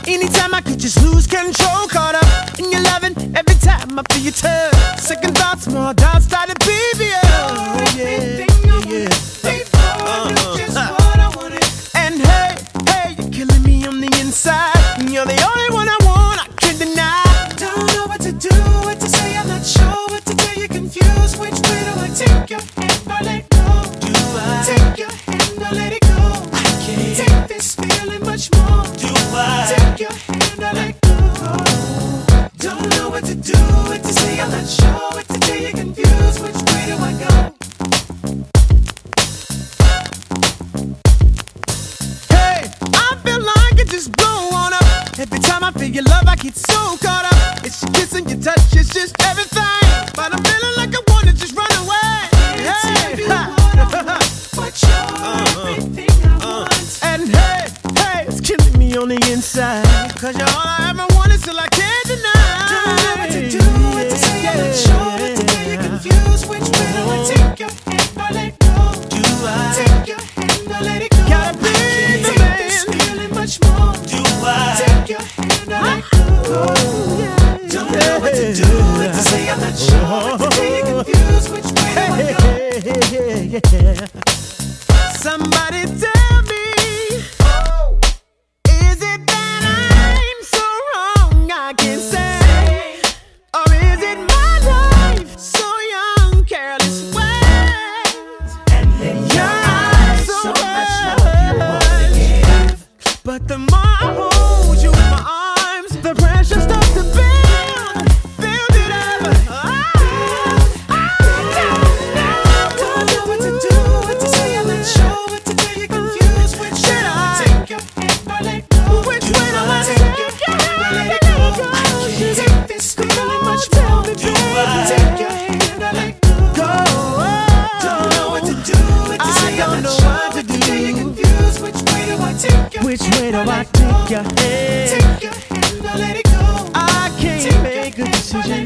Anytime I could just lose control, caught up in your loving. Every time I feel your touch, second thoughts, more doubts started baby. Oh yeah, yeah. Just what I wanted. And hey, hey, you're killing me on the inside. You're the only one I want, I can't deny. Don't know what to do, what to say, I'm not sure what to do. You're confused, which way do I take your hand or let go? Do I take your hand or let it go? I can't take this feeling much more. Do I take your hand or let go? Don't know what to do, what to say, I'm not sure what to do. You're confused, which way do I go? Hey, I feel like it just blow on up. Every time I feel your love, I get so caught up. It's your kiss and your touch, it's just everything. But I'm feeling like I wanna just run away. Hey, but you're everything I want. And hey, hey, it's killing me on the inside. Cause you're all I ever wanted till I can't deny. Don't know what to do, what to say, I'm not sure what to do. You're confused, which way do I take your hand or let go? Do I take your hand or let it go? Gotta be the man. This feeling much more. Do I take your hand or let go? Don't know what to do, what to say, I'm not sure what to do. You're confused, which way do I go? Somebody tell me, is it that I'm so wrong? I can't say, or is it my life so young, careless ways, And your eyes, so much love you want to give. but the more I hold you in my arms, the pressure starts to build, build it up. Don't know what to do, what to say, I'm not sure what to do. You're confused, which way do I take your hand or let go? Which way do I take your hand or let it go? I can't take this feeling much more. Take your hand or let go? Don't know what to do, what to say, I'm not sure what to do. You're confused, which way do I take your Which hand way do or I let take go? your hand? Take your hand or let it go? I can't make a decision.